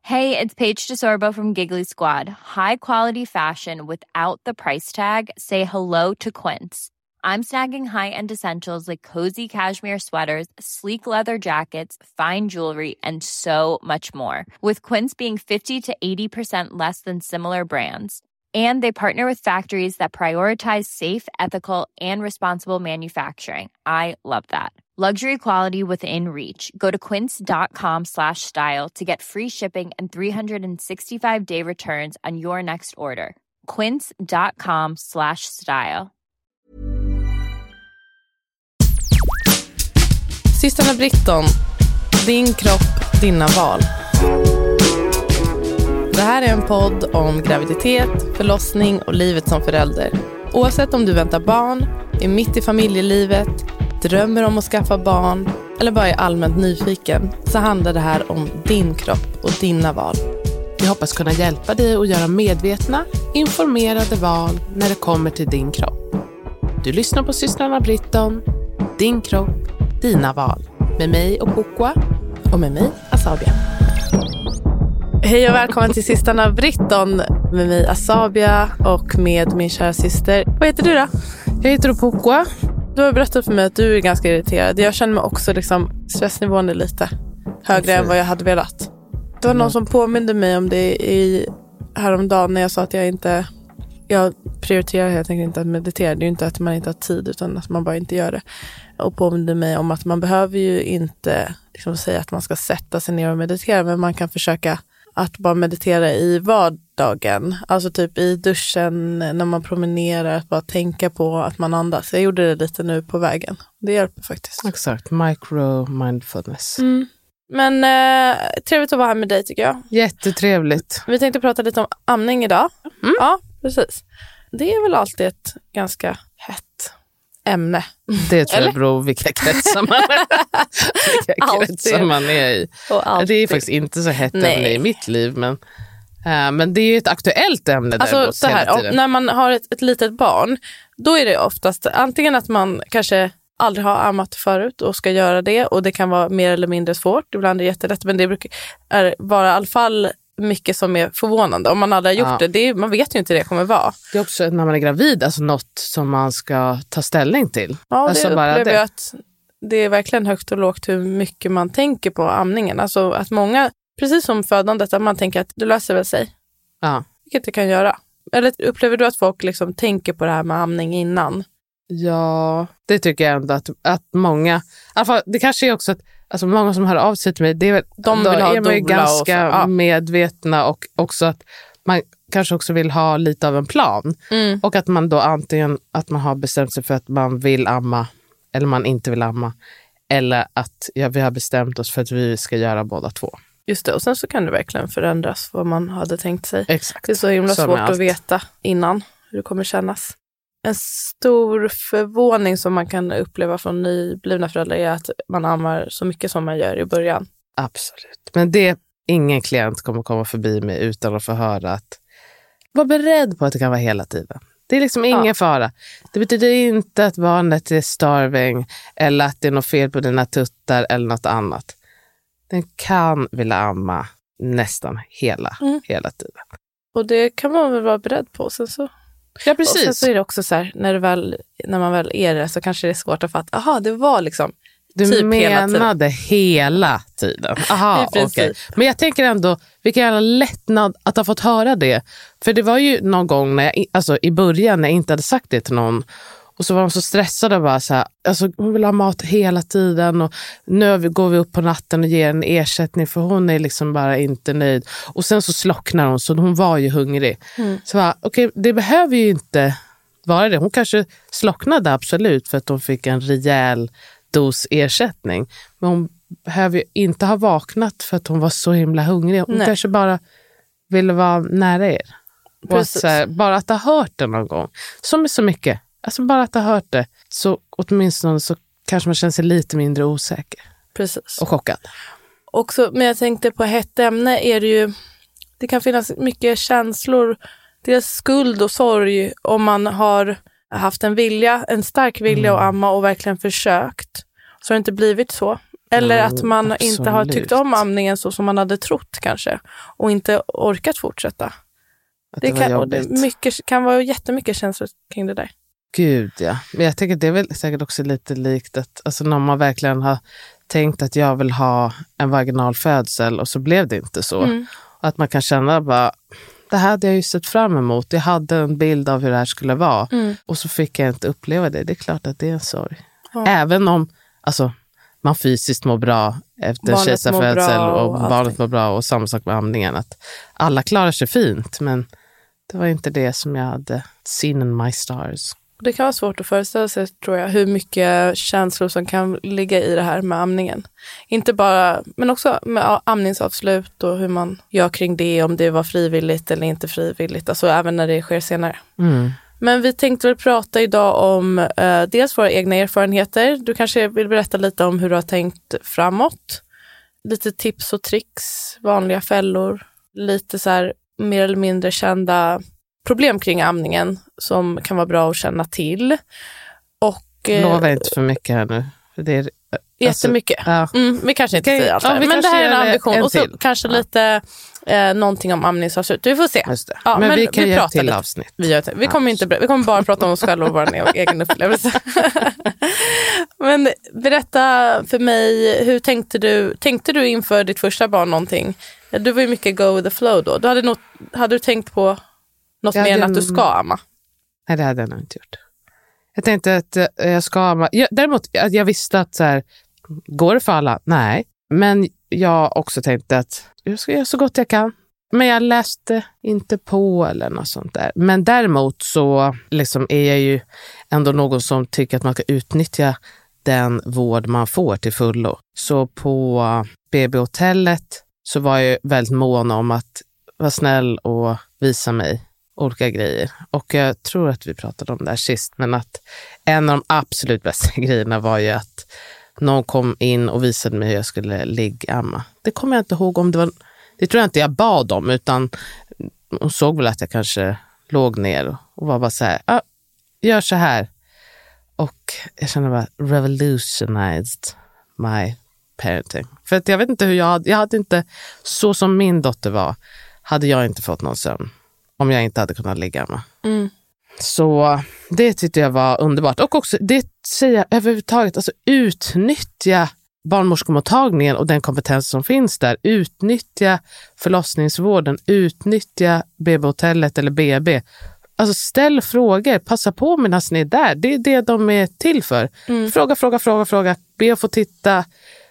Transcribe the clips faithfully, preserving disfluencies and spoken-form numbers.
Hey, it's Paige DeSorbo from Giggly Squad. High quality fashion without the price tag. Say hello to Quince. I'm snagging high-end essentials like cozy cashmere sweaters, sleek leather jackets, fine jewelry, and so much more. With Quince being fifty to eighty percent less than similar brands. And they partner with factories that prioritize safe, ethical, and responsible manufacturing. I love that. Luxury quality within reach. Go to quince.com slash style to get free shipping and three sixty-five day returns on your next order. Quince.com slash style. Systrarna Britton, din kropp, dina val. Det här är en podd om graviditet, förlossning och livet som förälder. Oavsett om du väntar barn, är mitt i familjelivet, drömmer om att skaffa barn eller bara är allmänt nyfiken, så handlar det här om din kropp och dina val. Vi hoppas kunna hjälpa dig att göra medvetna, informerade val när det kommer till din kropp. Du lyssnar på Systrarna Britton, din kropp, dina val. Med mig och Pukwa och med mig Asabia. Hej och välkommen till Systrarna Britton med mig Asabia och med min kära syster. Vad heter du då? Jag heter Pukwa. Du har berättat för mig att du är ganska irriterad. Jag känner mig också liksom, stressnivån är lite högre än vad jag hade velat. Det var någon som påminde mig om det i häromdagen när jag sa att jag inte... Jag prioriterar helt enkelt inte att meditera. Det är ju inte att man inte har tid utan att man bara inte gör det. Och påminde mig om att man behöver ju inte liksom säga att man ska sätta sig ner och meditera. Men man kan försöka att bara meditera i vardagen. Alltså typ i duschen, när man promenerar, att bara tänka på att man andas. Jag gjorde det lite nu på vägen. Det hjälper faktiskt. Exakt, micro-mindfulness. Mm. Men eh, trevligt att vara här med dig tycker jag. Jättetrevligt. Vi tänkte prata lite om amning idag. Mm. Ja, precis. Det är väl alltid ett ganska hett ämne. Det tror jag beror vilka kretsar man är, vilka kretsar man är i. Det är faktiskt inte så hett Nej. ämne i mitt liv, men, äh, men det är ju ett aktuellt ämne. Alltså så här, om, när man har ett, ett litet barn, då är det oftast antingen att man kanske aldrig har ammat förut och ska göra det, och det kan vara mer eller mindre svårt. Ibland är det jättelätt, men det brukar är vara i alla fall mycket som är förvånande. Om man aldrig har gjort ja. det, det är, man vet ju inte det kommer vara. Det är också när man är gravid, alltså något som man ska ta ställning till. Ja, alltså det bara upplever det. jag att det är verkligen högt och lågt hur mycket man tänker på amningen. Alltså att många, precis som födandet, att man tänker att det löser väl sig. Ja. Vilket det kan göra. Eller upplever du att folk liksom tänker på det här med amning innan? Ja, det tycker jag ändå att, att många, i alla fall, det kanske är också att alltså många som hör av sig till mig, det är väl, de vill ha är man ju ganska ja. medvetna, och också att man kanske också vill ha lite av en plan. Mm. Och att man då antingen att man har bestämt sig för att man vill amma eller man inte vill amma, eller att ja, vi har bestämt oss för att vi ska göra båda två. Just det, och sen så kan det verkligen förändras vad man hade tänkt sig. Exakt. Det är så himla så svårt att veta innan hur det kommer kännas. En stor förvåning som man kan uppleva från nyblivna föräldrar är att man ammar så mycket som man gör i början. Absolut. Men det ingen klient kommer komma förbi mig utan att få höra att var beredd på att det kan vara hela tiden. Det är liksom ingen ja. fara. Det betyder inte att barnet är starving eller att det är något fel på dina tuttar eller något annat. Den kan vilja amma nästan hela, mm. hela tiden. Och det kan man väl vara beredd på. Sen så Ja, precis. Och sen så är det också så här, när, det väl, när man väl är det så kanske det är svårt att fatta. Aha, det var liksom Du typ menade hela tiden. Hela tiden. Aha, okej. Okay. Men jag tänker ändå, vilken jävla lättnad att ha fått höra det. För det var ju någon gång när jag, alltså i början när jag inte hade sagt det till någon. Och så var de så stressade och bara så här, alltså hon vill ha mat hela tiden och nu går vi upp på natten och ger en ersättning för hon är liksom bara inte nöjd. Och sen så slocknar hon, så hon var ju hungrig. Mm. Så bara, okej, okay, det behöver ju inte vara det. Hon kanske slocknade absolut för att hon fick en rejäl dos ersättning. Men hon behöver ju inte ha vaknat för att hon var så himla hungrig. Hon Nej. kanske bara ville vara nära er. Och att, så här, bara att ha hört det någon gång. Som är så mycket. Alltså bara att ha hört det, så åtminstone så kanske man känner sig lite mindre osäker. Precis. Och chockad. Också, men jag tänkte på hett ämne är det ju, det kan finnas mycket känslor, dels skuld och sorg om man har haft en vilja, en stark vilja mm. att amma och verkligen försökt. Så har det inte blivit så. Eller Mm, att man absolut. inte har tyckt om amningen så som man hade trott kanske. Och inte orkat fortsätta. Att Det, det var kan, och det jobbigt. mycket, kan vara jättemycket känslor kring det där. Gud, ja. Men jag tänker att det är väl säkert också lite likt att alltså, när man verkligen har tänkt att jag vill ha en vaginal födsel och så blev det inte så. Mm. Att man kan känna bara, det här hade jag ju sett fram emot. Jag hade en bild av hur det här skulle vara. Mm. Och så fick jag inte uppleva det. Det är klart att det är en sorg. Ja. Även om alltså, man fysiskt mår bra efter Barnet kejsarfödsel mår bra och, och barnet allting. mår bra och samma sak med amningen. Att alla klarar sig fint, men det var inte det som jag hade seen in my stars. Det kan vara svårt att föreställa sig, tror jag, hur mycket känslor som kan ligga i det här med amningen. Inte bara, men också med amningsavslut och hur man gör kring det, om det var frivilligt eller inte frivilligt. Alltså även när det sker senare. Mm. Men vi tänkte väl prata idag om eh, dels våra egna erfarenheter. Du kanske vill berätta lite om hur du har tänkt framåt. Lite tips och tricks, vanliga fällor. Lite så här mer eller mindre kända problem kring amningen som kan vara bra att känna till. Och eh, Lova inte för mycket här nu. För det är, jättemycket. Alltså, ja. Mm, vi kanske inte Okej, säger allt ja, här. vi Men det kanske här är en gör ambition. en Och så till. kanske Ja. lite eh, någonting om amningsavslut. Vi får se. Just det. Ja, men, men vi kan vi göra pratar till lite. avsnitt. Vi, gör det. vi, kommer inte, vi kommer bara prata om oss själva och vår egen upplevelse. Men berätta för mig, hur tänkte du, tänkte du inför ditt första barn någonting? Du var ju mycket go with the flow då. Du hade, något, hade du tänkt på något Jag mer än hade att du en- ska amma? Nej, det hade jag nog inte gjort. Jag tänkte att eh, jag ska... Jag, däremot, att jag visste att så här, går det för alla? Nej. Men jag också tänkte att jag ska göra så gott jag kan. Men jag läste inte på eller något sånt där. Men däremot så liksom är jag ju ändå någon som tycker att man ska utnyttja den vård man får till fullo. Så på B B-hotellet så var jag väldigt mån om att vara snäll och visa mig olika grejer. Och jag tror att vi pratade om det här sist, men att en av de absolut bästa grejerna var ju att någon kom in och visade mig hur jag skulle liggamma. Det kommer jag inte ihåg om det var, det tror jag inte jag bad om, utan hon såg väl att jag kanske låg ner och var bara så här, ah, gör så här. Och jag kände bara revolutionized my parenting. För att jag vet inte hur jag hade, jag hade inte, så som min dotter var, hade jag inte fått någon sömn om jag inte hade kunnat ligga med. Mm. Så det tyckte jag var underbart. Och också, det säger jag överhuvudtaget, alltså utnyttja barnmorskemottagningen och den kompetens som finns där. Utnyttja förlossningsvården, utnyttja B B-hotellet eller B B. Alltså ställ frågor, passa på medan ni är där. Det är det de är till för. Mm. Fråga, fråga, fråga, fråga. Be att få titta,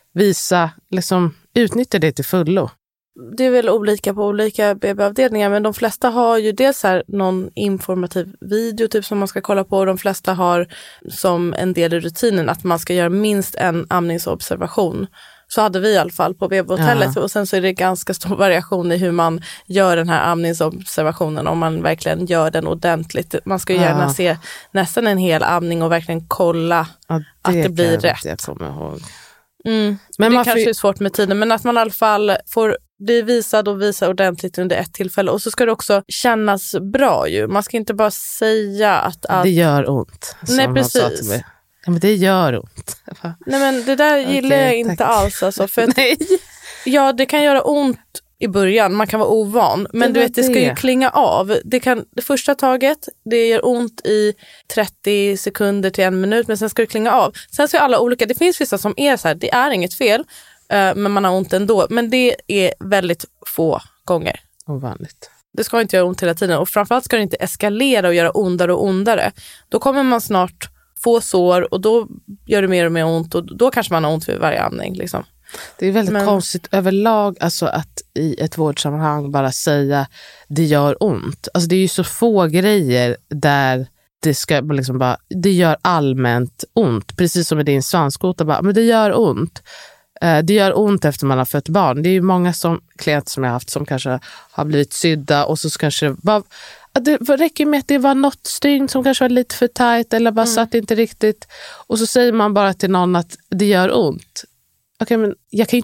visa, liksom utnyttja det till fullo. Det är väl olika på olika B B-avdelningar, men de flesta har ju dels här någon informativ video typ som man ska kolla på. De flesta har som en del i rutinen att man ska göra minst en amningsobservation. Så hade vi i alla fall på B B-hotellet. Ja. Och sen så är det ganska stor variation i hur man gör den här amningsobservationen, om man verkligen gör den ordentligt. Man ska ju Ja. gärna se nästan en hel amning och verkligen kolla Ja, att det blir kan rätt. Jag kommer ihåg. Mm. Men det man kanske får- är svårt med tiden, men att man i alla fall får bli visad och visa ordentligt under ett tillfälle. Och så ska det också kännas bra ju. Man ska inte bara säga att allt... Det gör ont. som Nej, han sa till precis. mig. Ja, men det gör ont. Nej, men det där gillar Okej, jag inte tack. alls. Alltså, för att, Nej. ja, det kan göra ont i början. Man kan vara ovan. Men Det du var vet, det ska ju det. klinga av. Det, kan, det första taget, det gör ont i trettio sekunder till en minut. Men sen ska det klinga av. Sen så är alla olika. Det finns vissa som är så här, det är inget fel. eh, Men man har ont ändå. Men det är väldigt få gånger. Ovanligt. Det ska inte göra ont hela tiden. Och framförallt ska det inte eskalera och göra ondare och ondare. Då kommer man snart få sår och då gör det mer och mer ont. Och då kanske man har ont vid varje amning. Liksom. Det är väldigt Men- konstigt överlag alltså att i ett vårdsammanhang bara säga det gör ont. Alltså det är ju så få grejer där det ska liksom bara, det gör allmänt ont. Precis som med din svanskota, bara, men det gör ont. Eh, Det gör ont efter man har fött barn. Det är ju många som, klienter som jag har haft som kanske har blivit sydda och så kanske det bara, att det räcker med att det var något stygn som kanske var lite för tajt eller bara satt inte riktigt. Och så säger man bara till någon att det gör ont. Okej, men jag kan ju inte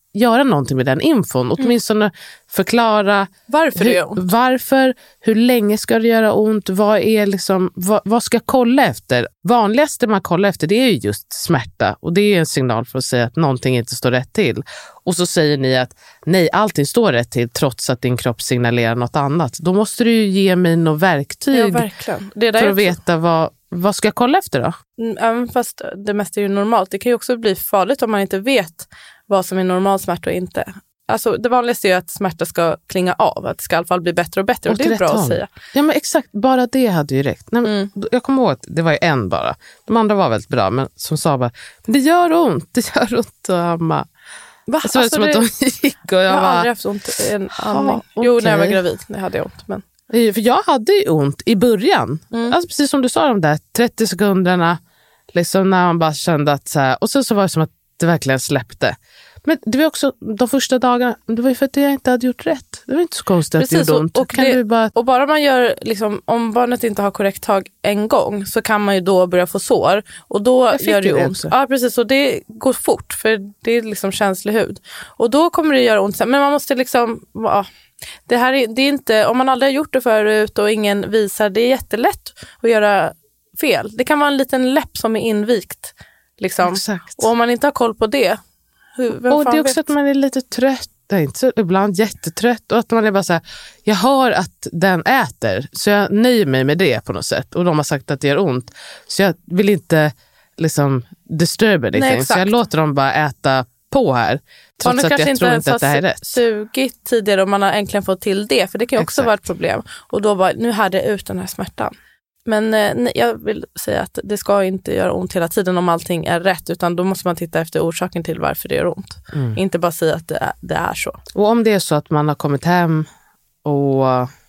göra någonting med den infon. Åtminstone mm. förklara varför hur, det gör ont. Varför, hur länge ska det göra ont? Vad, är liksom, vad, vad ska jag kolla efter? Vanligaste man kollar efter det är ju just smärta. Och det är en signal för att säga att någonting inte står rätt till. Och så säger ni att nej, allting står rätt till trots att din kropp signalerar något annat. Då måste du ju ge mig något verktyg ja, verkligen. Det där för att också. veta vad, vad ska jag kolla efter då? Även fast det mesta är ju normalt. Det kan ju också bli farligt om man inte vet vad som är normal smärta och inte. Alltså det vanligaste är ju att smärta ska klinga av. Att det ska i alla fall bli bättre och bättre. Och, och det är bra håll. Att säga. Ja men exakt, bara det hade ju räckt. Nej, mm. Jag kommer ihåg att det var ju en bara. De andra var väldigt bra. Men som sa bara, det gör ont. Det gör ont att amma. Va? Så alltså, det som att de gick och jag, jag har bara, aldrig haft ont i en andning. Okay. Jo, när jag var gravid. Det hade jag ont. Men... För jag hade ju ont i början. Mm. Alltså precis som du sa, de där trettio sekunderna. Liksom när man bara kände att så här, och sen så var det som att det verkligen släppte. Men det var också de första dagarna, det var ju för att jag inte hade gjort rätt. Det var inte så konstigt precis, att det gjorde ont. Och, kan det, du bara... och bara man gör, liksom, om barnet inte har korrekt tag en gång så kan man ju då börja få sår. Och då gör det ju ont. Ja, precis. Och det går fort för det är liksom känslig hud. Och då kommer det göra ont. Men man måste liksom... Ja, det här är, det är inte, om man aldrig har gjort det förut och ingen visar, det är jättelätt att göra fel. Det kan vara en liten läpp som är invikt. Liksom. Exakt. Och om man inte har koll på det, hur, vem och fan det är också vet? att man är lite trött. Det är inte så, ibland jättetrött. Och att man är bara så här, jag hör att den äter. Så jag nöjer mig med det på något sätt. Och de har sagt att det gör ont. Så jag vill inte liksom disturb anything. Så jag låter dem bara äta på här. Trots att jag tror inte att det här är rätt. Sugit tidigare och man har äntligen fått till det. För det kan ju också Exakt. vara ett problem. Och då bara, nu hade jag ut den här smärtan. Men eh, jag vill säga att det ska inte göra ont hela tiden om allting är rätt. Utan då måste man titta efter orsaken till varför det gör ont. Mm. Inte bara säga att det är, det är så. Och om det är så att man har kommit hem och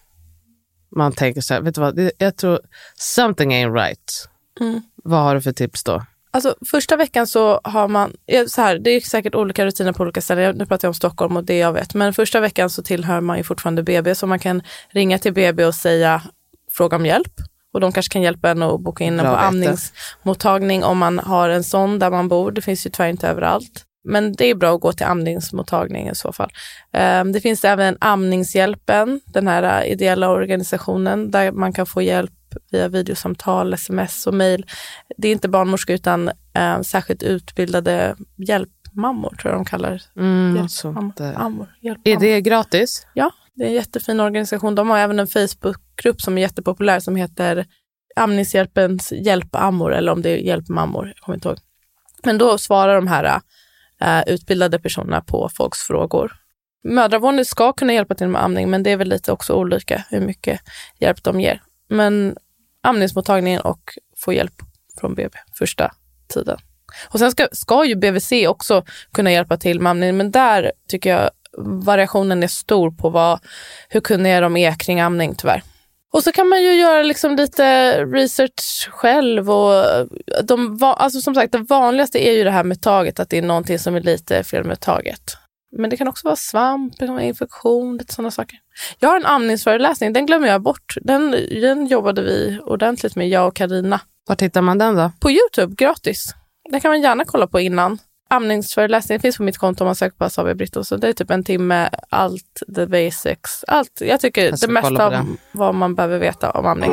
man tänker så här, vet du vad, jag tror something ain't right. Mm. Vad har du för tips då? Alltså första veckan så har man, så här, det är säkert olika rutiner på olika ställen. Nu pratar jag om Stockholm och det jag vet. Men första veckan så tillhör man ju fortfarande B B. Så man kan ringa till B B och säga, fråga om hjälp. Och de kanske kan hjälpa en att boka in en på amningsmottagning om man har en sån där man bor. Det finns ju tyvärr inte överallt. Men det är bra att gå till amningsmottagning i så fall. Um, det finns även Amningshjälpen, den här ideella organisationen där man kan få hjälp via videosamtal, sms och mejl. Det är inte barnmorskor utan um, särskilt utbildade hjälpmammor tror jag de kallar mm, hjälpmammor. Är det gratis? Ja, det är en jättefin organisation. De har även en Facebookgrupp som är jättepopulär som heter Amningshjälpens hjälpammor eller om det är hjälpmammor, jag kommer inte ihåg. Men då svarar de här uh, utbildade personerna på folks frågor. Mödravården ska kunna hjälpa till med amning men det är väl lite också olika hur mycket hjälp de ger. Men amningsmottagningen och få hjälp från B B första tiden. Och sen ska, ska ju B V C också kunna hjälpa till med amning men där tycker jag variationen är stor på vad, hur kunniga de är kring amning tyvärr. Och så kan man ju göra liksom lite research själv och de, alltså som sagt det vanligaste är ju det här med taget, att det är någonting som är lite fel med taget. Men det kan också vara svamp, infektion, lite sådana saker. Jag har en amningsföreläsning, den glömmer jag bort. Den, den jobbade vi ordentligt med, jag och Karina. Var hittar man den då? På YouTube, gratis. Den kan man gärna kolla på innan. Amningsföreläsningen finns på mitt konto om man söker på Asabia Britto. Så det är typ en timme, allt, the basics. Allt, jag tycker jag det mesta av vad man behöver veta om amning.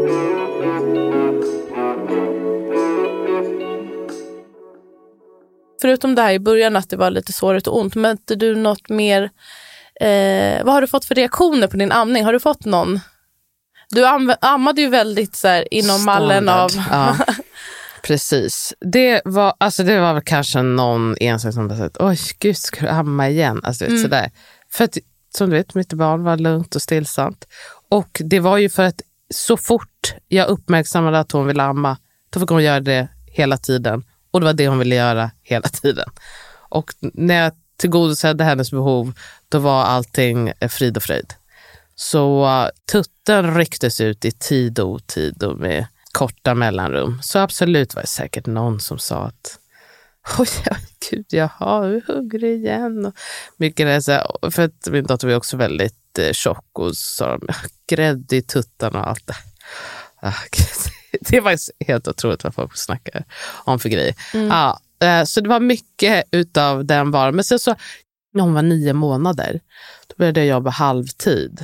Förutom det här i början att det var lite sårigt och ont. Mötte du något mer, eh, vad har du fått för reaktioner på din amning? Har du fått någon? Du am- ammade ju väldigt så här, inom Standard. Mallen av... Ja. Precis. Det var, alltså det var väl kanske någon ensak som bara sagt, oj gud, ska du amma igen? Alltså vet, mm. sådär. För att, som du vet, mitt barn var lugnt och stillsamt. Och det var ju för att så fort jag uppmärksammade att hon ville amma, då fick hon göra det hela tiden. Och det var det hon ville göra hela tiden. Och när jag tillgodosedde hennes behov, då var allting frid och fröjd. Så uh, tutten rycktes ut i tid och otid och med korta mellanrum. Så absolut var det säkert någon som sa att oj, gud, jaha, du är hungrig igen. Och mycket det så, för att min dotter var också väldigt eh, tjock och sa grädde i tuttan och allt det. Ah, det var helt otroligt vad folk snackar om för grejer. Mm. Ja, eh, så det var mycket utav den varan. Men sen så, när hon var nio månader. Då började jag jobba halvtid.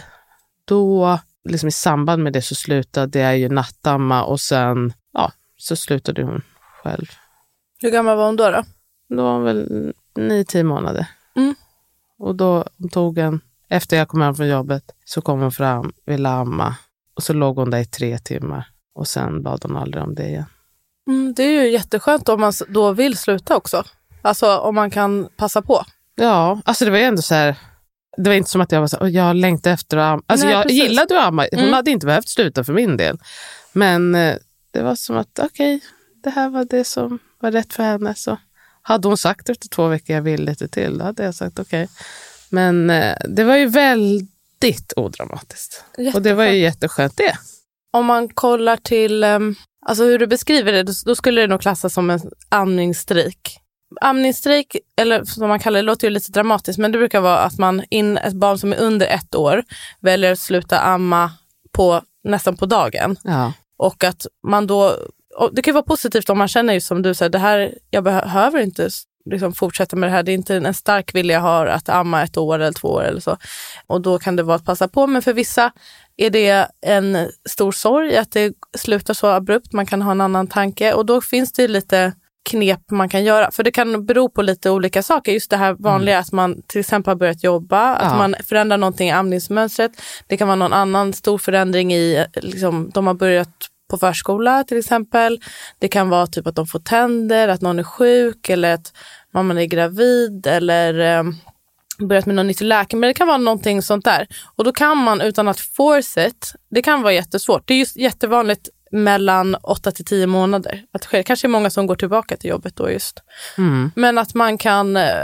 Då, liksom i samband med det så slutade jag ju nattamma och sen, ja, så slutade hon själv. Hur gammal var hon då då? Då var hon väl nio, tio månader. Mm. Och då tog en, efter jag kom hem från jobbet så kom hon fram, ville amma. Och så låg hon där i tre timmar. Och sen bad hon aldrig om det igen. Mm, det är ju jätteskönt om man då vill sluta också. Alltså om man kan passa på. Ja, alltså det var ju ändå så här. Det var inte som att jag var så här, jag längtade efter att amma. Alltså Nej, jag precis. gillade att amma. Hon Mm. hade inte behövt sluta för min del. Men eh, det var som att okej, okay, det här var det som var rätt för henne. Så hade hon sagt efter två veckor jag vill lite till, då hade jag sagt okej. Okay. Men eh, det var ju väldigt odramatiskt. Jätteskönt. Och det var ju jätteskönt det. Om man kollar till, um, alltså hur du beskriver det, då, då skulle det nog klassas som en amningsstrik. Amningsstrik, eller som man kallar det, låter ju lite dramatiskt, men det brukar vara att man in ett barn som är under ett år väljer att sluta amma på nästan på dagen. Ja. Och att man då, och det kan ju vara positivt om man känner ju som du säger, det här, jag behöver inte liksom fortsätta med det här, det är inte en stark vilja jag har att amma ett år eller två år eller så. Och då kan det vara att passa på, men för vissa är det en stor sorg att det slutar så abrupt, man kan ha en annan tanke och då finns det lite knep man kan göra, för det kan bero på lite olika saker, just det här vanliga mm. att man till exempel har börjat jobba, att ja. man förändrar någonting i amningsmönstret, det kan vara någon annan stor förändring i, liksom, de har börjat på förskola till exempel, det kan vara typ att de får tänder, att någon är sjuk eller att mamman är gravid eller eh, börjat med någon nytt läkemedel, det kan vara någonting sånt där, och då kan man utan att force it, det kan vara jättesvårt, det är just jättevanligt mellan åtta till tio månader. Att det sker. Kanske är många som går tillbaka till jobbet då just. Mm. Men att man kan eh,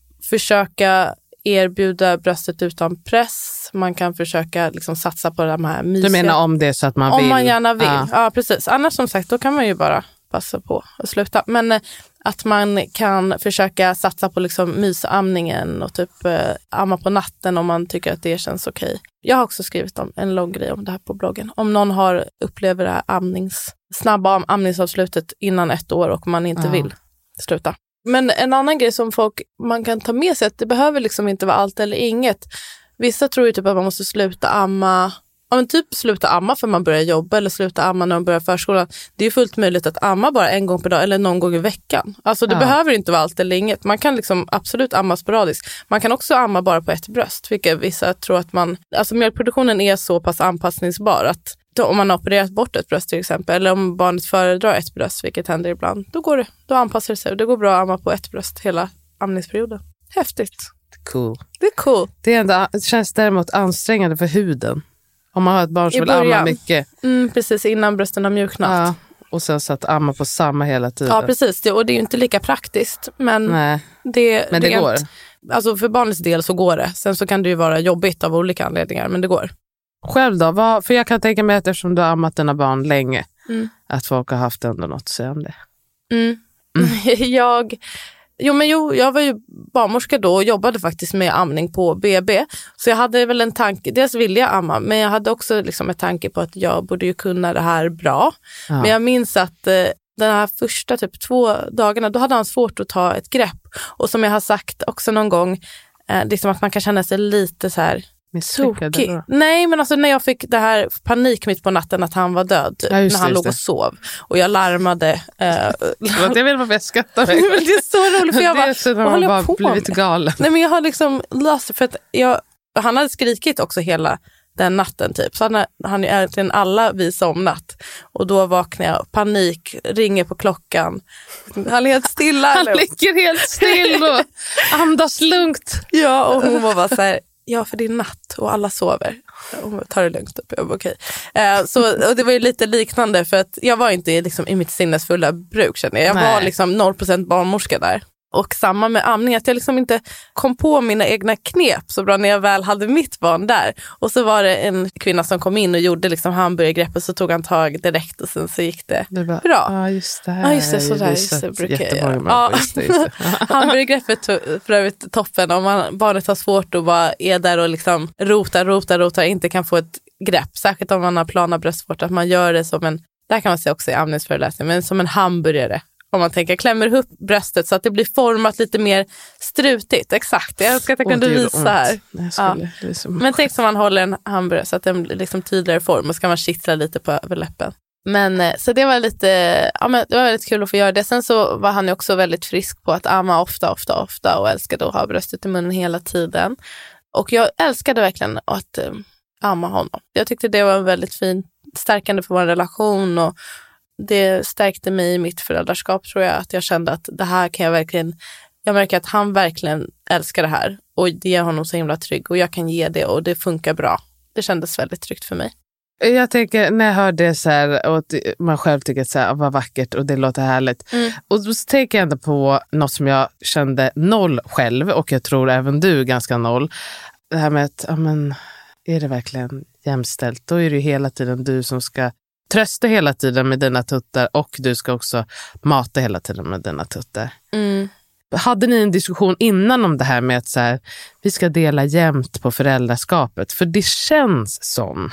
försöka erbjuda bröstet utan press. Man kan försöka liksom satsa på de här mysiga. Du menar om det så att man om vill? Om man gärna vill. Ja. ja, precis. Annars som sagt, då kan man ju bara passa på att sluta. Men eh, att man kan försöka satsa på liksom mysamningen och typ eh, amma på natten om man tycker att det känns okej. Okay. Jag har också skrivit om en lång grej om det här på bloggen. Om någon har upplever det här amnings, snabba amningsavslutet innan ett år och man inte ja. vill sluta. Men en annan grej som folk man kan ta med sig, att det behöver liksom inte vara allt eller inget. Vissa tror ju typ att man måste sluta amma. Ja, men typ sluta amma för man börjar jobba eller sluta amma när man börjar förskolan. Det är ju fullt möjligt att amma bara en gång per dag eller någon gång i veckan. Alltså det ja. behöver inte vara allt eller inget. Man kan liksom absolut amma sporadiskt. Man kan också amma bara på ett bröst, vilket vissa tror att man... Alltså mjölkproduktionen är så pass anpassningsbar att då, om man har opererat bort ett bröst till exempel, eller om barnet föredrar ett bröst, vilket händer ibland, då går det. Då anpassar det sig och det går bra att amma på ett bröst hela amningsperioden. Häftigt. Cool. Det är cool. Det, är ändå, det känns däremot ansträngande för huden. Om man har ett barn som vill amma mycket. Mm, precis, innan brösten har mjuknat. Ja, och sen så att amma på samma hela tiden. Ja, precis. Det, och det är ju inte lika praktiskt. Men Nej. det, men det rent, går. Alltså för barnets del så går det. Sen så kan det ju vara jobbigt av olika anledningar, men det går. Själv då? Vad, för jag kan tänka mig att eftersom du har ammat dina barn länge, mm. att folk har haft ändå något att säga om det. Mm. Mm. jag... Jo, men jo, jag var ju barnmorska då och jobbade faktiskt med amning på B B. Så jag hade väl en tanke, dels ville jag amma, men jag hade också liksom en tanke på att jag borde ju kunna det här bra. Ja. Men jag minns att eh, den här första typ två dagarna, då hade han svårt att ta ett grepp. Och som jag har sagt också någon gång, eh, liksom att man kan känna sig lite så här... Tokig. Nej, men alltså när jag fick det här panik mitt på natten att han var död, ja, när han låg det. och sov och jag larmade eh, jag vill varför jag skrattar. Det är så roligt för jag bara, det är vad håller jag på blivit galen. Nej, men jag har liksom löst för att jag, han hade skrikit också hela den natten typ, så han, han är egentligen alla vi somnat och då vaknar jag, panik, ringer på klockan, han är helt stilla. Han ligger helt still och andas lugnt. Ja, och hon var bara så här, ja, för det är natt och alla sover. Och tar det lugnt upp. Okej. Eh, så, och det var ju lite liknande för att jag var inte liksom, i mitt sinnesfulla bruk, känner jag. Jag Nej. var liksom noll procent barnmorska där. Och samma med amning, att jag liksom inte kom på mina egna knep så bra när jag väl hade mitt barn där. Och så var det en kvinna som kom in och gjorde liksom hamburgergreppet, så tog han tag direkt och sen så gick det, det bara, bra. Ja, just det här. Ja, just det, sådär. Just det, brukar jag. Ja. Just det, just det. Hamburgergreppet för övrigt toppen. Om man, barnet har svårt att bara är där och liksom rota, rota, rota, inte kan få ett grepp. Särskilt om man har plana bröstvårtor, att man gör det som en, där kan man säga också i amningsföreläsning, men som en hamburgare. Om man tänker, klämmer upp bröstet så att det blir format lite mer strutigt. Exakt, jag önskar att jag kunde visa ont. Här. Skulle, ja. Men tänk som man håller en hamburgare så att den blir liksom tydligare form och så kan man kittla lite på överläppen. Men så det var lite, ja, men det var väldigt kul att få göra det. Sen så var han ju också väldigt frisk på att amma ofta, ofta, ofta och älskade att ha bröstet i munnen hela tiden. Och jag älskade verkligen att um, amma honom. Jag tyckte det var väldigt fint, stärkande för vår relation och det stärkte mig i mitt föräldraskap, tror jag, att jag kände att det här kan jag verkligen, jag märker att han verkligen älskar det här och det ger honom så himla trygg och jag kan ge det och det funkar bra. Det kändes väldigt tryggt för mig. Jag tänker, när jag hör det så här, och man själv tycker att så här, vad vackert och det låter härligt. Mm. Och så tänker jag ändå på något som jag kände noll själv, och jag tror även du ganska noll. Det här med att, ja men, är det verkligen jämställt? Då är det ju hela tiden du som ska trösta hela tiden med dina tuttar och du ska också mata hela tiden med dina tuttar. Mm. Hade ni en diskussion innan om det här med att så här, vi ska dela jämnt på föräldraskapet? För det känns som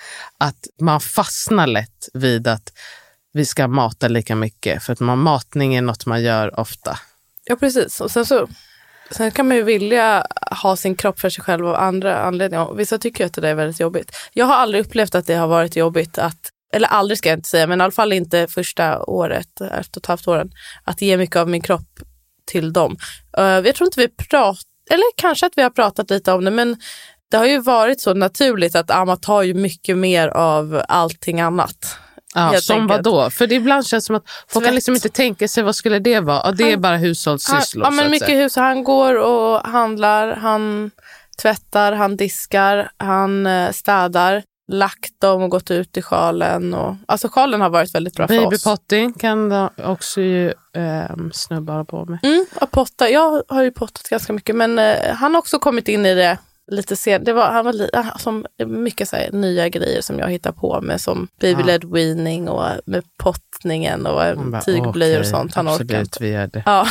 att man fastnar lätt vid att vi ska mata lika mycket. För att man, matning är något man gör ofta. Ja, precis. Och sen så sen kan man ju vilja ha sin kropp för sig själv av andra anledningar. Vissa tycker att det är väldigt jobbigt. Jag har aldrig upplevt att det har varit jobbigt att, eller aldrig ska jag inte säga, men i alla fall inte första året, efter ett halvt åren, att ge mycket av min kropp till dem. Uh, jag tror inte vi pratar, eller kanske att vi har pratat lite om det, men det har ju varit så naturligt att amma tar ju mycket mer av allting annat. Ja, som vad då? För det ibland känns som att folk kan liksom inte tänka sig, vad skulle det vara? Ja, det han, är bara hushållssysslor. Ja, men mycket hus. Han går och handlar, han tvättar, han diskar, han städar, lagt dem och gått ut i sjalen. Och, alltså sjalen har varit väldigt bra för oss. Babypotting kan det också ju eh, snubbar på med. Mm, och potta. Jag har ju pottat ganska mycket, men eh, han har också kommit in i det lite sen. Det var, han var li- som mycket så här, nya grejer som jag hittar på med, som baby-led weaning och med pottningen och bara, tygblöjor okay, och sånt. Han absolut, orkar vi gör det. Ja.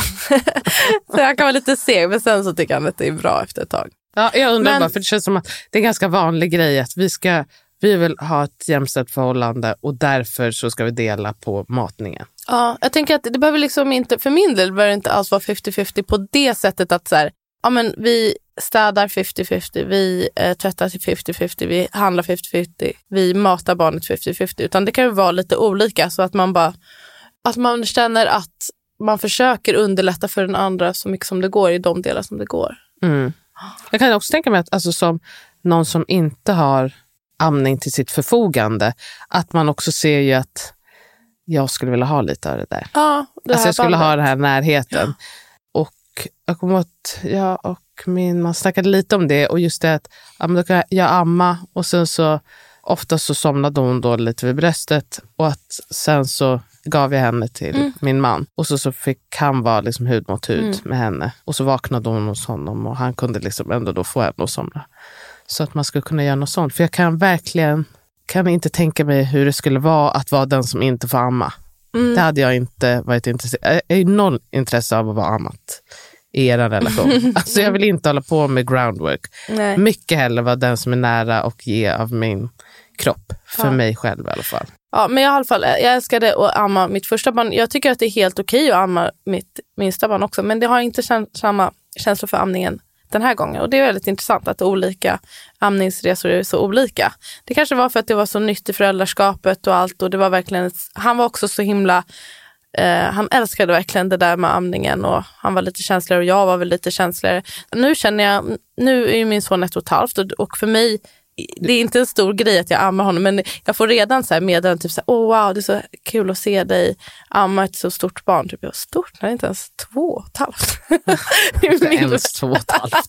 Så han kan vara lite seg, men sen så tycker han att det är bra efter ett tag. Ja, jag undrar men, bara, för det känns som att det är en ganska vanlig grej att vi ska, vi vill ha ett jämställt förhållande och därför så ska vi dela på matningen. Ja, jag tänker att det behöver liksom inte, för min del behöver det inte alls vara femtio femtio på det sättet att så här, ja men vi städar femtio femtio, vi eh, tvättar till femtio femtio, vi handlar femtio femtio, vi matar barnet femtio femtio, utan det kan ju vara lite olika, så att man bara, att man känner att man försöker underlätta för den andra så mycket som det går i de delar som det går. Mm. Jag kan också tänka mig att alltså, som någon som inte har amning till sitt förfogande, att man också ser ju att jag skulle vilja ha lite av det där. Ja, det alltså jag skulle bandet. ha den här närheten. Ja. Och jag kommer att jag och min man snackade lite om det, och just det att ja, men då kan jag amma och sen så ofta så somnade hon då lite vid bröstet, och att sen så gav jag henne till mm. min man, och så, så fick han vara liksom hud mot hud mm. med henne, och så vaknade hon hos honom och han kunde liksom ändå då få henne att somna. Så att man skulle kunna göra något sånt. För jag kan verkligen kan inte tänka mig hur det skulle vara att vara den som inte får amma. Mm. Det hade jag inte varit intresserad. Jag är noll intresse av att vara ammat i er relation. Alltså jag vill inte hålla på med groundwork. Nej. Mycket hellre vara den som är nära och ge av min kropp. För ja. mig själv i alla fall. Ja, men i alla fall, jag älskade att amma mitt första barn. Jag tycker att det är helt okej att amma mitt minsta barn också. Men det har inte känt samma känsla för amningen den här gången. Och det är väldigt intressant att olika amningsresor är så olika. Det kanske var för att det var så nytt i föräldraskapet och allt. Och det var verkligen, han var också så himla, eh, han älskade verkligen det där med amningen. Och han var lite känsligare och jag var väl lite känsligare. Nu känner jag, nu är ju min son ett och ett halvt. Och, och för mig, det är inte en stor grej att jag ammar honom, men jag får redan så här meddelanden typ så här, åh wow, det är så kul att se dig amma ett så stort barn. Typ, jag stort, det är inte ens två och ett halvt. Inte ens två och ett halvt.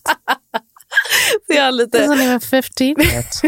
Det är lite... Det är even femton.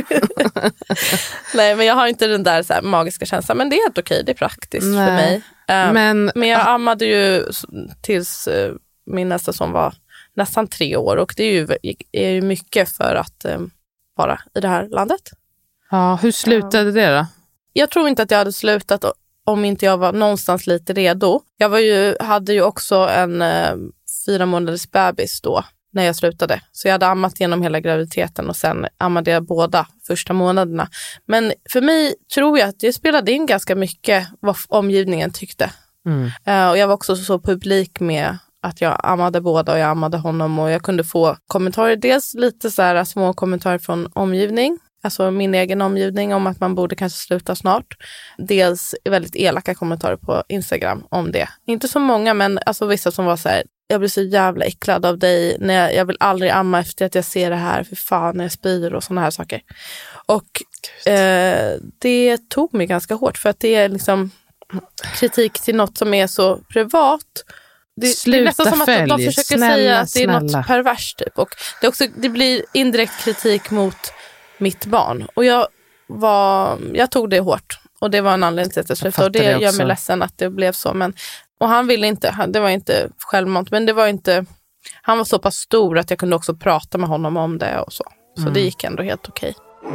Nej, men jag har inte den där så här magiska känslan, men det är helt okej, det är praktiskt Nej. för mig. Um, men, men jag ammade ju tills uh, min nästa son var nästan tre år, och det är ju, är ju mycket för att um, vara i det här landet. Ja, hur slutade det då? Jag tror inte att jag hade slutat om inte jag var någonstans lite redo. Jag var ju, hade ju också en eh, fyra månaders bebis då när jag slutade. Så jag hade ammat genom hela graviditeten och sen ammade jag båda första månaderna. Men för mig tror jag att det spelade in ganska mycket vad omgivningen tyckte. Mm. Uh, och jag var också så publik med att jag ammade båda och jag ammade honom. Och jag kunde få kommentarer, dels lite så här små kommentarer från omgivning. Alltså min egen omgivning om att man borde kanske sluta snart. Dels väldigt elaka kommentarer på Instagram om det. Inte så många, men alltså vissa som var så här: jag blir så jävla äcklad av dig. När jag, jag vill aldrig amma efter att jag ser det här. För fan, när jag spyr och såna här saker. Och eh, det tog mig ganska hårt. För att det är liksom kritik till något som är så privat. Det, det är nästan som att de, de försöker snälla, säga att det är snälla. något perverst typ. Och det, är också, det blir indirekt kritik mot mitt barn. Och jag, var, jag tog det hårt. Och det var en anledning till att jag slutade. Och det, det gör mig ledsen att det blev så. Men, och han ville inte, det var inte självmant. Men det var inte, han var så pass stor att jag kunde också prata med honom om det och så. Så mm. det gick ändå helt okej.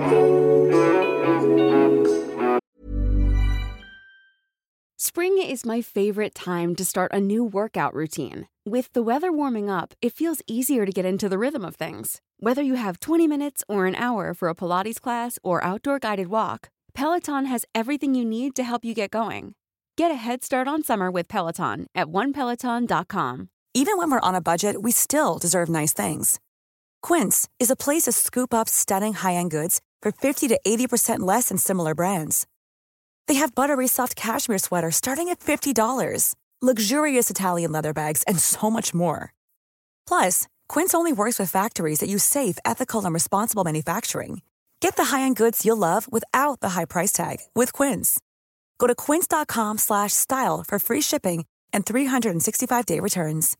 Spring is my favorite time to start a new workout routine. With the weather warming up, it feels easier to get into the rhythm of things. Whether you have twenty minutes or an hour for a Pilates class or outdoor guided walk, Peloton has everything you need to help you get going. Get a head start on summer with Peloton at one peloton dot com. Even when we're on a budget, we still deserve nice things. Quince is a place to scoop up stunning high-end goods for fifty to eighty percent less than similar brands. They have buttery soft cashmere sweaters starting at fifty dollars, luxurious Italian leather bags, and so much more. Plus, Quince only works with factories that use safe, ethical, and responsible manufacturing. Get the high-end goods you'll love without the high price tag with Quince. Go to quince dot com slash style for free shipping and three sixty-five day returns.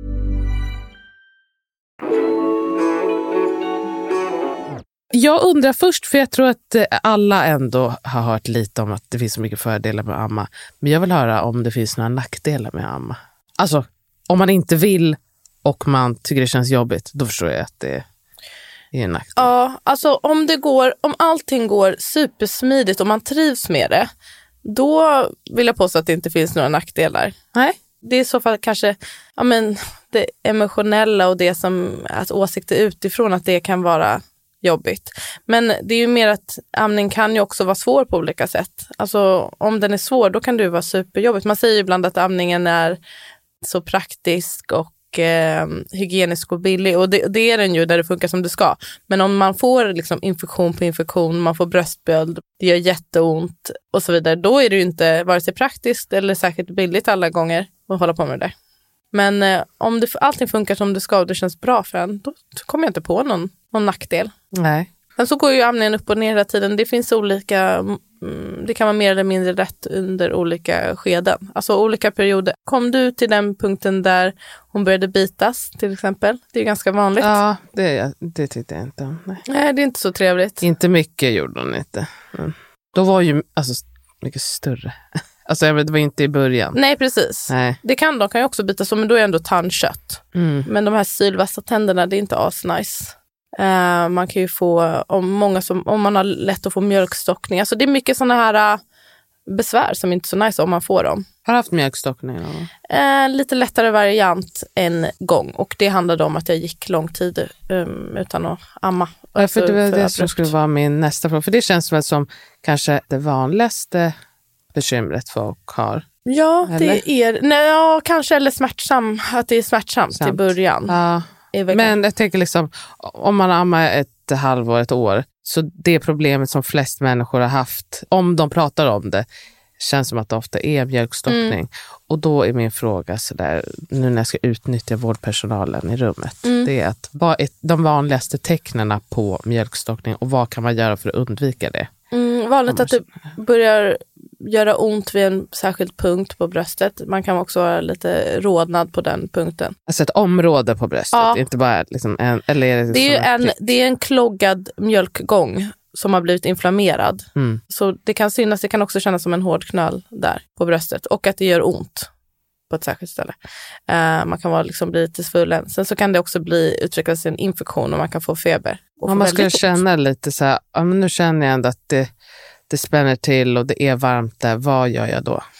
Jag undrar först, för jag tror att alla ändå har hört lite om att det finns så mycket fördelar med att amma. Men jag vill höra om det finns några nackdelar med att amma. Alltså, om man inte vill och man tycker det känns jobbigt, då förstår jag att det är en nackdel. Ja, alltså om det går, om allting går supersmidigt och man trivs med det, då vill jag påstå att det inte finns några nackdelar. Nej. Det är i så fall kanske ja, men, det emotionella och det som att åsikter utifrån att det kan vara jobbigt. Men det är ju mer att amning kan ju också vara svår på olika sätt. Alltså om den är svår, då kan det ju vara superjobbigt. Man säger ju ibland att amningen är så praktisk och eh, hygienisk och billig. Och det, det är den ju där det funkar som det ska. Men om man får liksom infektion på infektion, man får bröstböld, det gör jätteont och så vidare. Då är det ju inte vare sig praktiskt eller särskilt billigt alla gånger att hålla på med det. Men eh, om det, allting funkar som det ska och det känns bra för en, då kommer jag inte på någon, någon nackdel. Nej. Sen så går ju amningen upp och ner hela tiden. Det finns olika, mm, det kan vara mer eller mindre rätt under olika skeden. Alltså olika perioder. Kom du till den punkten där hon började bitas till exempel? Det är ganska vanligt. Ja, det, det tyckte jag inte om. Nej. Nej, det är inte så trevligt. Inte mycket gjorde hon inte. Men då var ju alltså mycket större. Alltså det var inte i början. Nej, precis. Nej. Det kan de kan ju också bita så, men då är det ändå tandkött. Mm. Men de här sylvassa tänderna, det är inte asnice. Uh, man kan ju få, om, många som, om man har lätt att få mjölkstockning. Alltså det är mycket sådana här uh, besvär som inte är så nice om man får dem. Har du haft mjölkstockning? Uh, lite lättare variant en gång. Och det handlade om att jag gick lång tid um, utan att amma. Ja, alltså, för det var det som skulle vara min nästa fråga. För det känns väl som kanske det vanligaste bekymret folk har. Ja, eller? det är nej, ja, kanske eller smärtsam. Att det är smärtsamt Samt. i början. Ja. Men jag tänker liksom, om man ammar ett halvår, ett år, så det problemet som flest människor har haft, om de pratar om det, känns som att det ofta är mjölkstockning. Mm. Och då är min fråga så där, nu när jag ska utnyttja vårdpersonalen i rummet, mm. det är att vad är de vanligaste tecknena på mjölkstockning och vad kan man göra för att undvika det? Mm, vanligt att det börjar göra ont vid en särskild punkt på bröstet. Man kan också vara lite rodnad på den punkten. Alltså ett område på bröstet, ja. Inte bara liksom en... Eller är det, det, är ju en, det är en kloggad mjölkgång som har blivit inflammerad. Mm. Så det kan synas, det kan också kännas som en hård knöl där på bröstet. Och att det gör ont på ett särskilt ställe. Uh, man kan vara, liksom, bli lite svullen. Sen så kan det också bli utvecklas en infektion och man kan få feber. Och ja, man ska känna lite så här, ja, men nu känner jag ändå att det, det spänner till och det är varmt där. Vad gör jag då?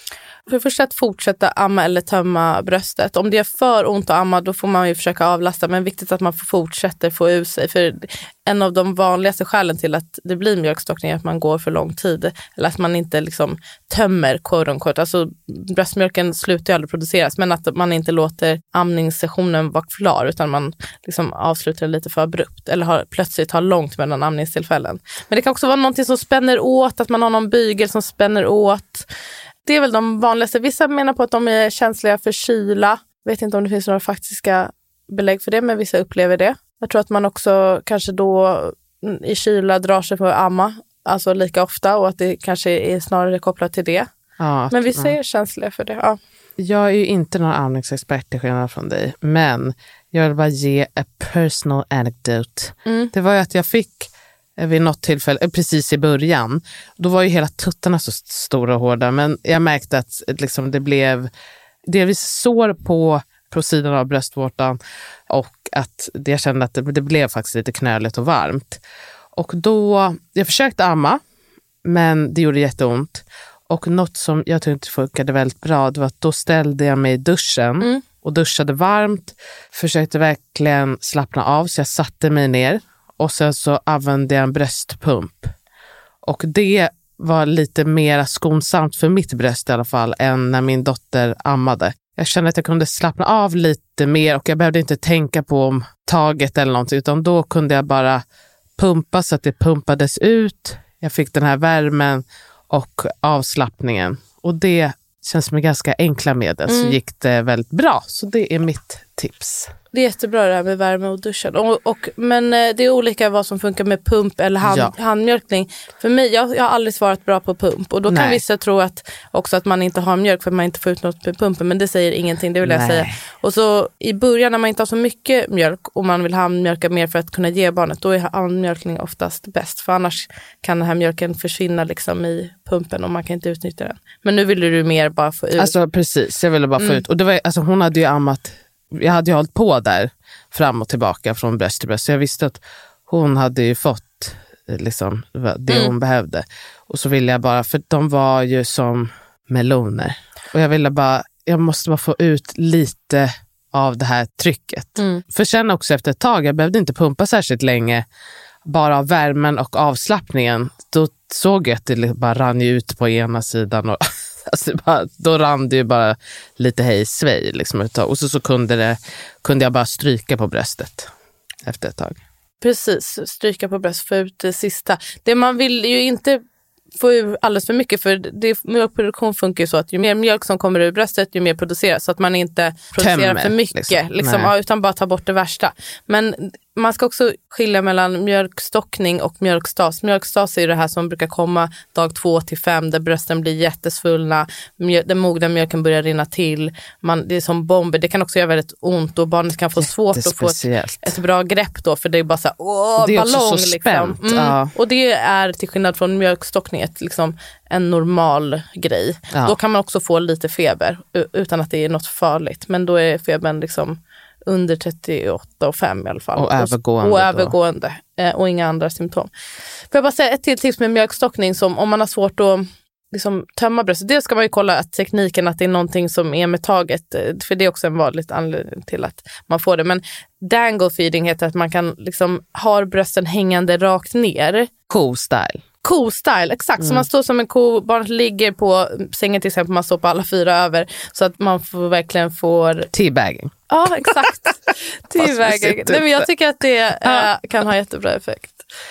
För det första att fortsätta amma eller tömma bröstet. Om det är för ont att amma, då får man ju försöka avlasta. Men viktigt att man får fortsätta få ur sig. För en av de vanligaste skälen till att det blir mjölkstockning är att man går för lång tid. Eller att man inte liksom tömmer, quote on quote. Alltså bröstmjölken slutar ju aldrig produceras. Men att man inte låter amningssessionen vara klar. Utan man liksom avslutar lite för abrupt. Eller har, plötsligt har långt mellan amningstillfällen. Men det kan också vara någonting som spänner åt. Att man har någon bygel som spänner åt. Det är väl de vanligaste. Vissa menar på att de är känsliga för kyla. Jag vet inte om det finns några faktiska belägg för det, men vissa upplever det. Jag tror att man också kanske då i kyla drar sig för att amma. Alltså lika ofta, och att det kanske är snarare kopplat till det. Ja, men vissa är känsliga för det. Ja. Jag är ju inte någon amningsexpert till skillnad från dig. Men jag vill bara ge a personal anecdote. Mm. Det var ju att jag fick vid något tillfälle, precis i början, då var ju hela tuttarna så stora och hårda, men jag märkte att liksom, det blev delvis sår på, på sidan av bröstvårtan och att jag kände att det, det blev faktiskt lite knöligt och varmt. Och då, jag försökte amma, men det gjorde jätteont. Och något som jag tyckte funkade väldigt bra, det var att då ställde jag mig i duschen mm. och duschade varmt, försökte verkligen slappna av, så jag satte mig ner. Och sen så använde jag en bröstpump. Och det var lite mer skonsamt för mitt bröst i alla fall än när min dotter ammade. Jag kände att jag kunde slappna av lite mer och jag behövde inte tänka på om taget eller någonting, utan då kunde jag bara pumpa så att det pumpades ut. Jag fick den här värmen och avslappningen. Och det känns som ganska enkla medel, mm. så gick det väldigt bra. Så det är mitt tips. Det är jättebra det här med värme och duschen. Och, och, men det är olika vad som funkar med pump eller hand, ja. handmjölkning. För mig, jag, jag har aldrig svarat bra på pump. Och då kan Nej. vissa tro att, också att man inte har mjölk för att man inte får ut något med pumpen. Men det säger ingenting, det vill jag Nej. säga. Och så i början när man inte har så mycket mjölk och man vill handmjölka mer för att kunna ge barnet, då är handmjölkning oftast bäst. För annars kan den här mjölken försvinna liksom i pumpen och man kan inte utnyttja den. Men nu vill du mer bara få ut. Alltså precis, jag ville bara få mm. ut. Och det var, alltså, hon hade ju ammat. Jag hade ju hållit på där fram och tillbaka från bröst till bröst. Så jag visste att hon hade ju fått liksom, det mm. hon behövde. Och så ville jag bara, för de var ju som meloner. Och jag ville bara, jag måste bara få ut lite av det här trycket. Mm. För sen också efter ett tag, jag behövde inte pumpa särskilt länge. Bara av värmen och avslappningen. Då såg jag att det bara rann ut på ena sidan och... Alltså bara, då rann det ju bara lite hej svej liksom, och så, så kunde, det, kunde jag bara stryka på bröstet efter ett tag. Precis, stryka på bröst för ut det sista. Det man vill ju inte få ur alldeles för mycket, för det, mjölkproduktion funkar ju så att ju mer mjölk som kommer ur bröstet, ju mer produceras, så att man inte producerar Tömmer, för mycket liksom, liksom, ja, utan bara ta bort det värsta. Men man ska också skilja mellan mjölkstockning och mjölkstas. Mjölkstas är det här som brukar komma dag två till fem, där brösten blir jättesvullna, mjöl, den mogna mjölken börjar rinna till. Man, det är som bomber. Det kan också göra väldigt ont och barnet kan få svårt att få ett, ett bra grepp då, för det är bara så här, åh, det är ballong. Också så spänt. Liksom. Mm. Ja. Och det är till skillnad från mjölkstockning ett, liksom, en normal grej. Ja. Då kan man också få lite feber utan att det är något farligt. Men då är febern liksom under trettioåtta och fem i alla fall. Och övergående. Och, och, övergående, och inga andra symptom. Får jag bara säga ett till tips med mjölkstockning, som om man har svårt att liksom tömma bröstet. Det ska man ju kolla att tekniken, att det är någonting som är med taget. För det är också en vanligt anledning till att man får det. Men dangle feeding heter att man kan liksom ha brösten hängande rakt ner. Co-style. Co-style, exakt. Mm. Så man står som en ko, barnet ligger på sängen till exempel, man står på alla fyra över, så att man får verkligen får... Teabagging. Ja, exakt. Teabagging. Nej, men jag tycker att det äh, kan ha jättebra effekt.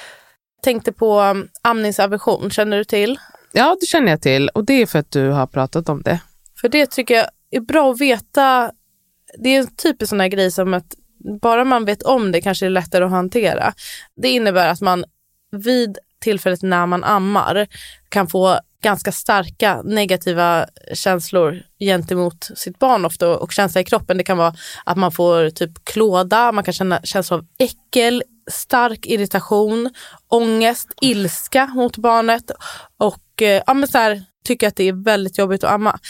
Tänkte på um, amningsaversion, känner du till? Ja, det känner jag till, och det är för att du har pratat om det. För det tycker jag är bra att veta. Det är en typisk sån här grej som att bara man vet om det kanske är lättare att hantera. Det innebär att man vid tillfället när man ammar kan få ganska starka negativa känslor gentemot sitt barn ofta, och känsla i kroppen. Det kan vara att man får typ klåda, man kan känna känsla av äckel, stark irritation, ångest, ilska mot barnet och ja, men så här, tycker att det är väldigt jobbigt att amma.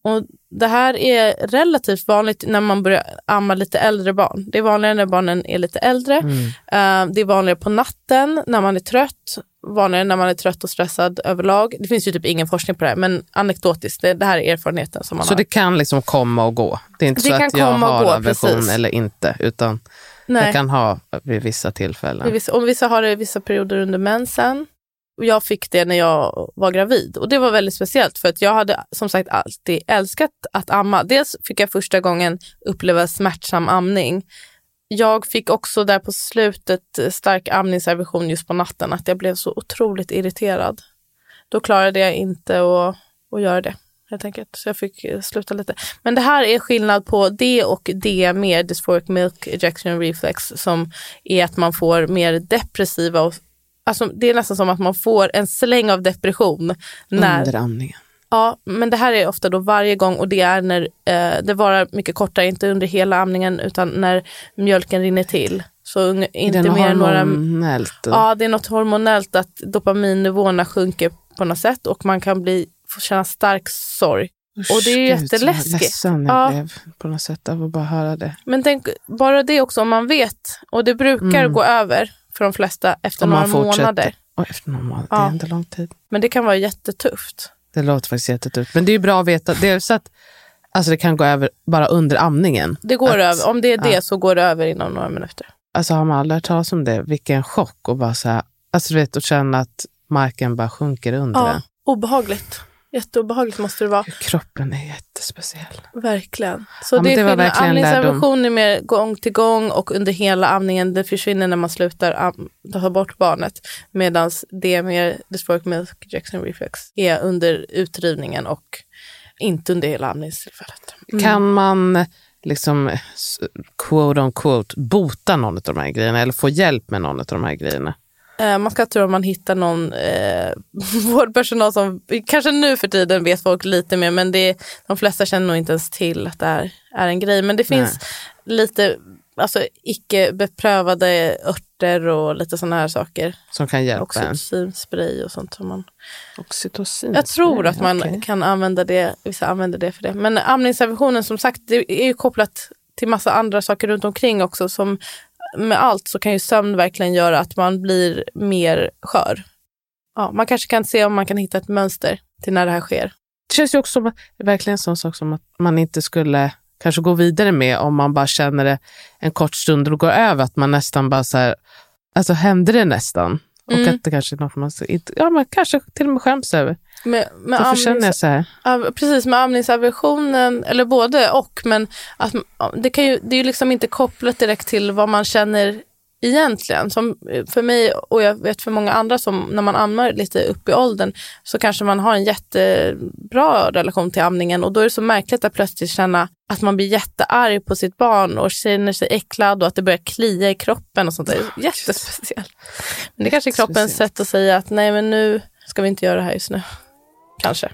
Och det här är relativt vanligt när man börjar amma lite äldre barn. Det är vanligare när barnen är lite äldre. Mm. Uh, det är vanligare på natten när man är trött. Vanligare när man är trött och stressad överlag. Det finns ju typ ingen forskning på det här, men anekdotiskt, det, det här är erfarenheten som man så har. Så det kan liksom komma och gå? Det är inte det så att jag har aversion eller inte, utan Nej. jag kan ha vid vissa tillfällen. Vid vissa, och vissa har det i vissa perioder under mensen. Och jag fick det när jag var gravid. Och det var väldigt speciellt för att jag hade som sagt alltid älskat att amma. Dels fick jag första gången uppleva smärtsam amning. Jag fick också där på slutet stark amningsaversion just på natten. Att jag blev så otroligt irriterad. Då klarade jag inte att, att göra det helt enkelt. Så jag fick sluta lite. Men det här är skillnad på det och det med dysphoric milk ejection reflex. Som är att man får mer depressiva och alltså, det är nästan som att man får en släng av depression. När, under amningen. Ja, men det här är ofta då varje gång och det är när eh, det varar mycket kortare, inte under hela amningen utan när mjölken rinner till. Så inte det är mer några hormonellt. Ja, det är något hormonellt att dopaminnivåerna sjunker på något sätt och man kan bli få känna stark sorg. Usch, och det är ju jätteläskigt. Ledsen jag ja. blev på något sätt av att bara höra det. Men tänk bara det också om man vet och det brukar mm. gå över för de flesta efter några månader. Och efter några månader, ja. det är inte lång tid. Men det kan vara jättetufft. Det låter faktiskt jättetufft. Men det är ju bra att veta. Det är så att alltså det kan gå över bara under amningen. Det går att, över. Om det är det ja. så går det över inom några minuter. Alltså har man aldrig hört talas om det? Vilken chock och bara så här, alltså du vet att känna att marken bara sjunker under ja, den. Obehagligt. Jätteobehagligt måste det vara. Kroppen är jättespeciell. Verkligen. Så ja, det, det är var verkligen amningsaversion är mer gång till gång och under hela amningen. Det försvinner när man slutar am- ta bort barnet. Medan det är mer dysphoric milk ejection reflex är under utdrivningen och inte under hela amningstillfället. Mm. Kan man liksom quote on quote bota någon av de här grejerna eller få hjälp med någon av de här grejerna? Man ska tro att man hittar någon eh, vårdpersonal som kanske nu för tiden vet folk lite mer, men det, de flesta känner nog inte ens till att det är, är en grej. Men det finns Nej. lite alltså, icke beprövade örter och lite sådana här saker. Som kan hjälpa Oxytocinspray och sånt. Som man... Oxytocin? Jag tror att man okay. kan använda det, vissa använder det för det. Men amningsaversionen som sagt, det är ju kopplat till massa andra saker runt omkring också som med allt så kan ju sömn verkligen göra att man blir mer skör. Ja, man kanske kan se om man kan hitta ett mönster till när det här sker. Det känns ju också som att det är verkligen en sån sak som att man inte skulle kanske gå vidare med om man bara känner det en kort stund och går över. Att man nästan bara så här, alltså händer det nästan. Och mm. att det kanske är något man inte, ja man kanske till och med skäms över. Med, med Därför amnings- känner jag så här. Ja, precis, med amningsaversionen, eller både och, men att det, kan ju, det är ju liksom inte kopplat direkt till vad man känner egentligen. Som för mig, och jag vet för många andra som när man ammar lite upp i åldern så kanske man har en jättebra relation till amningen och då är det så märkligt att plötsligt känna att man blir jättearg på sitt barn och känner sig äcklad och att det börjar klia i kroppen och sånt där. Jättespeciellt. Men det kanske är kroppens sätt att säga att nej men nu ska vi inte göra det här just nu. Kanske.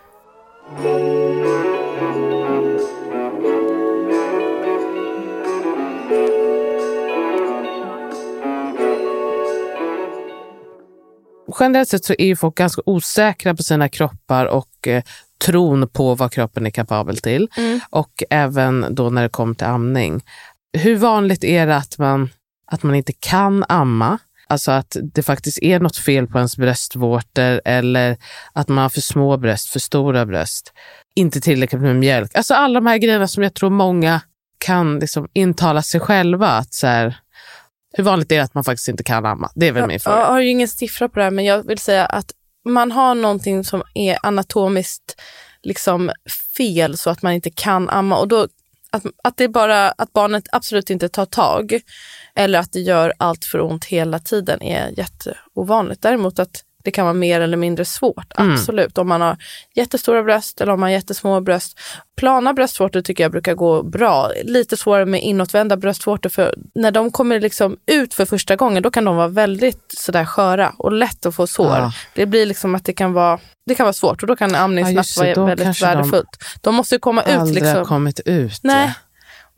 Generellt sett så är ju folk ganska osäkra på sina kroppar och eh, tron på vad kroppen är kapabel till. Mm. Och även då när det kommer till amning. Hur vanligt är det att man, att man inte kan amma? Alltså att det faktiskt är något fel på ens bröstvårtor eller att man har för små bröst, för stora bröst. Inte tillräckligt med mjölk. Alltså alla de här grejerna som jag tror många kan liksom intala sig själva. Att så här, hur vanligt är det att man faktiskt inte kan amma? Det är väl min fråga. Jag har ju ingen siffra på det här, men jag vill säga att man har någonting som är anatomiskt liksom fel så att man inte kan amma. Och då att, att det är bara att barnet absolut inte tar tag eller att det gör allt för ont hela tiden är jätteovanligt. Däremot att det kan vara mer eller mindre svårt, mm. absolut. Om man har jättestora bröst eller om man har jättesmå bröst. Plana bröstvårtor tycker jag brukar gå bra. Lite svårare med inåtvända bröstvårtor för när de kommer liksom ut för första gången då kan de vara väldigt sådär sköra och lätt att få sår. Ja. Det blir liksom att det kan vara det kan vara svårt och då kan amning snabbt ja, vara väldigt värdefullt. De, de måste ju komma ut liksom. Aldrig kommit ut. Nej.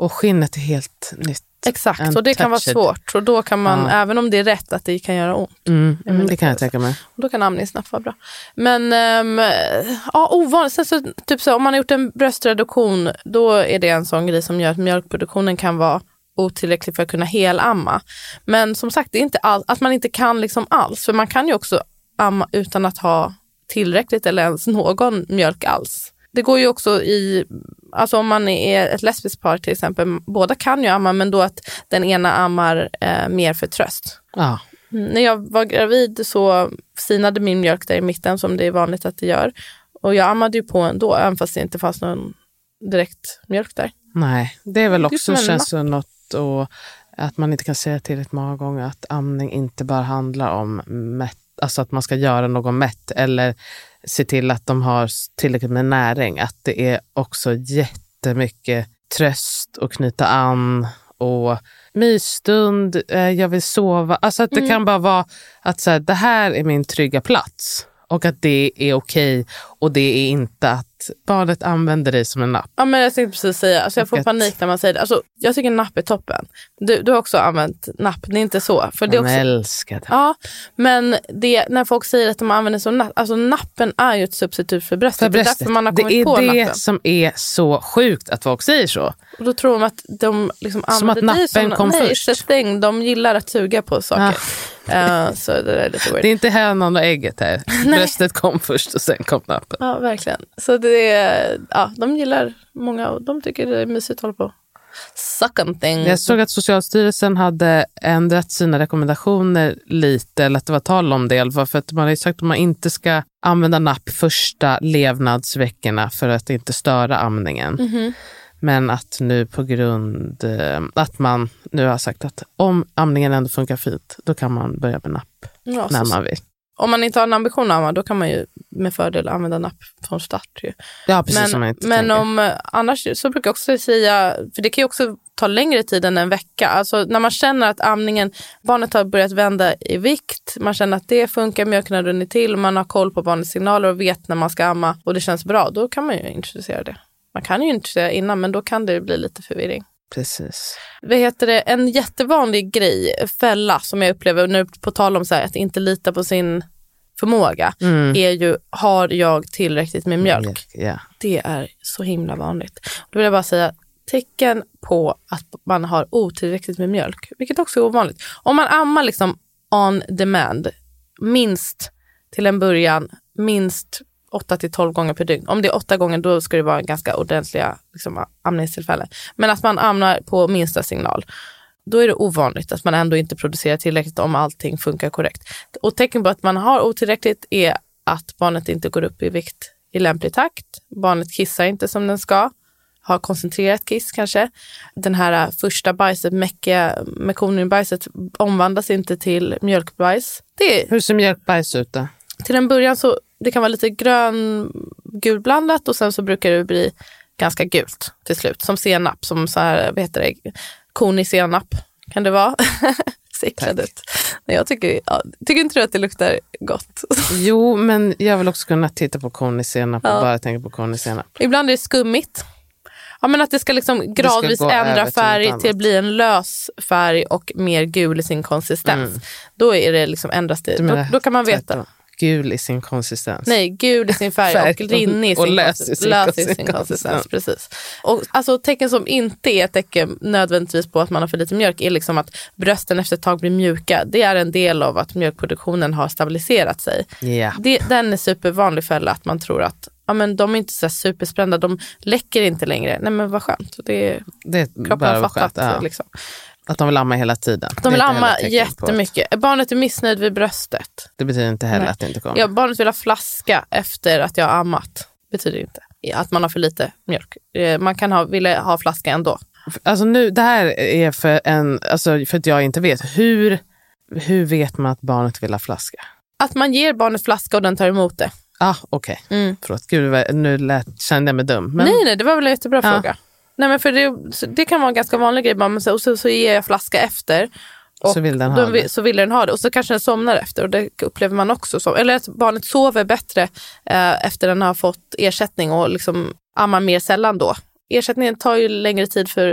Och skinnet är helt nytt. Exakt, och det kan vara svårt. Och då kan man, ja. även om det är rätt, att det kan göra ont. Mm, mm, det kan jag tänka mig. Och då kan amningsnapp vara bra. Men ähm, ja, ovanligt. Sen så, typ så, om man har gjort en bröstreduktion, då är det en sån grej som gör att mjölkproduktionen kan vara otillräcklig för att kunna helamma. Men som sagt, det är inte all, att man inte kan liksom alls. För man kan ju också amma utan att ha tillräckligt eller ens någon mjölk alls. Det går ju också i, alltså om man är ett lesbiskt par till exempel, båda kan ju amma, men då att den ena ammar eh, mer för tröst. Ja. Mm, när jag var gravid så sinade min mjölk där i mitten, som det är vanligt att det gör. Och jag ammade ju på ändå, även fast det inte fanns någon direkt mjölk där. Nej, det är väl också, det känns som något, och att man inte kan säga tillräckligt många gånger att amning inte bara handlar om mätt, alltså att man ska göra någon mätt eller se till att de har tillräckligt med näring. Att det är också jättemycket tröst och knyta an och mysstund, eh, jag vill sova. Alltså att det mm. kan bara vara att så här, det här är min trygga plats. Och att det är okej. Och det är inte att barnet använder det som en napp. Ja, men jag tänkte precis säga. Alltså jag får panik när man säger det. Alltså, jag tycker napp är toppen. Du, du har också använt napp. Det är inte så. För det är också, jag älskar det. Ja, men det, när folk säger att de använder som napp. Alltså nappen är ju ett substitut för bröstet. För bröstet. Det är därför man har kommit det är på det nappen. Som är så sjukt att folk säger så. Och då tror de att de liksom som använder att nappen som, kom nej, först. Thing, de gillar att suga på saker. Ja. Uh, så det är lite weird. Det är inte hönan och ägget här. Bröstet kom först och sen kom nappen. Ja, verkligen. Så det är, ja, de gillar många och de tycker det är mysigt att hålla på. Sucking. Jag såg att Socialstyrelsen hade ändrat sina rekommendationer lite, eller att det var tal om det, för att man har ju sagt att man inte ska använda napp första levnadsveckorna för att inte störa amningen. Mm-hmm. Men att nu på grund att man nu har sagt att om amningen ändå funkar fint, då kan man börja med napp ja, när man vill. Om man inte har en ambition att amma, då kan man ju med fördel använda napp från start. Ju. Ja, precis men, som jag inte Men tänker. om, annars så brukar jag också säga, för det kan ju också ta längre tid än en vecka. Alltså när man känner att amningen, barnet har börjat vända i vikt, man känner att det funkar, mjölken har runnit till, man har koll på barnets signaler och vet när man ska amma och det känns bra, då kan man ju introducera det. Man kan ju introducera innan, men då kan det bli lite förvirring. Precis. Vad heter det? En jättevanlig grej, fälla, som jag upplever nu på tal om så här, att inte lita på sin förmåga, mm. är ju, har jag tillräckligt med mjölk? mjölk yeah. Det är så himla vanligt. Då vill jag bara säga, tecken på att man har otillräckligt med mjölk, vilket också är ovanligt. Om man ammar liksom on demand, minst till en början, minst åtta till tolv gånger per dygn. Om det är åtta gånger, då ska det vara ganska ordentliga liksom, amningstillfällen. Men att man ammar på minsta signal, då är det ovanligt att man ändå inte producerar tillräckligt om allting funkar korrekt. Och tecken på att man har otillräckligt är att barnet inte går upp i vikt i lämplig takt. Barnet kissar inte som den ska. Har koncentrerat kiss kanske. Den här första bajset, mekoniumbajset, omvandlas inte till mjölkbajs. Det är, hur ser mjölkbajs ut då? Till en början så det kan vara lite grön gulblandat och sen så brukar det bli ganska gult till slut. Som senap, som så här, vad heter det, konig senap kan det vara. Säcklad ut. Men jag tycker, ja, tycker inte du att det luktar gott? Jo, men jag vill också kunna titta på konig senap och ja. bara tänka på konig senap. Ibland är det skummigt. Ja, men att det ska liksom gradvis ska ändra färg till, till att bli en lös färg och mer gul i sin konsistens. Mm. Då är det liksom ändras det. Då, då kan man veta. Tvärtom. Gul i sin konsistens. Nej, gul i sin färg, färg och rinnig i sin, och lös i sin, lös konsistens. i sin konsistens. Precis. Och alltså tecken som inte är ett tecken nödvändigtvis på att man har för lite mjölk är liksom att brösten efter ett tag blir mjuka. Det är en del av att mjölkproduktionen har stabiliserat sig. Yeah. Det, den är supervanlig fälla att man tror att ja, men de är inte så superspända, de läcker inte längre. Nej, men vad skönt. Det är, det är kroppen har fattat. Skönt, ja. Liksom. Att de vill amma hela tiden. De vill amma jättemycket. Barnet är missnöjd vid bröstet. Det betyder inte heller Nej. att det inte kommer. Ja, barnet vill ha flaska efter att jag har ammat. Betyder inte att man har för lite mjölk. Man kan ha, vilja ha flaska ändå. Alltså nu, det här är för en, alltså för att jag inte vet. Hur, hur vet man att barnet vill ha flaska? Att man ger barnet flaska och den tar emot det. Ah, okej. Okay. Mm. Förlåt, gud, nu lät, kände jag mig dum. Men... Nej, nej, det var väl en jättebra ja. fråga. Nej, men för det, det kan vara en ganska vanlig grej. Men så, så, så ger jag flaska efter. Och så vill den ha de, det. Så vill den ha det. Och så kanske den somnar efter. Och det upplever man också. Som, eller att barnet sover bättre eh, efter den har fått ersättning. Och liksom ammar mer sällan då. Ersättningen tar ju längre tid för